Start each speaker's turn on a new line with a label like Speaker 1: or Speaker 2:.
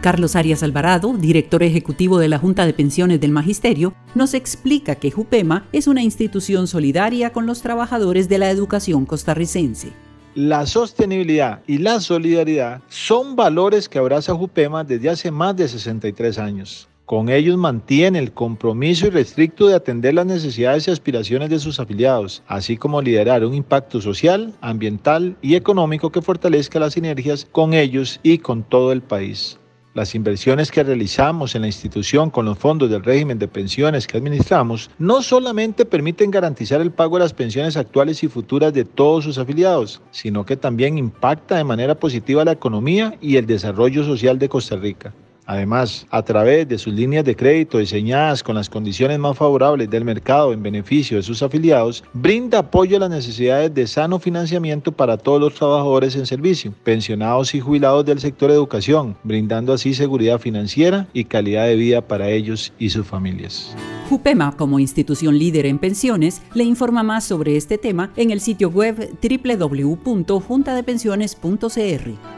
Speaker 1: Carlos Arias Alvarado, director ejecutivo de la Junta de Pensiones del Magisterio, nos explica que JUPEMA es una institución solidaria con los trabajadores de la educación costarricense.
Speaker 2: La sostenibilidad y la solidaridad son valores que abraza JUPEMA desde hace más de 63 años. Con ellos mantiene el compromiso irrestricto de atender las necesidades y aspiraciones de sus afiliados, así como liderar un impacto social, ambiental y económico que fortalezca las sinergias con ellos y con todo el país. Las inversiones que realizamos en la institución con los fondos del régimen de pensiones que administramos no solamente permiten garantizar el pago de las pensiones actuales y futuras de todos sus afiliados, sino que también impacta de manera positiva la economía y el desarrollo social de Costa Rica. Además, a través de sus líneas de crédito diseñadas con las condiciones más favorables del mercado en beneficio de sus afiliados, brinda apoyo a las necesidades de sano financiamiento para todos los trabajadores en servicio, pensionados y jubilados del sector educación, brindando así seguridad financiera y calidad de vida para ellos y sus familias.
Speaker 1: JUPEMA, como institución líder en pensiones, le informa más sobre este tema en el sitio web www.juntadepensiones.cr.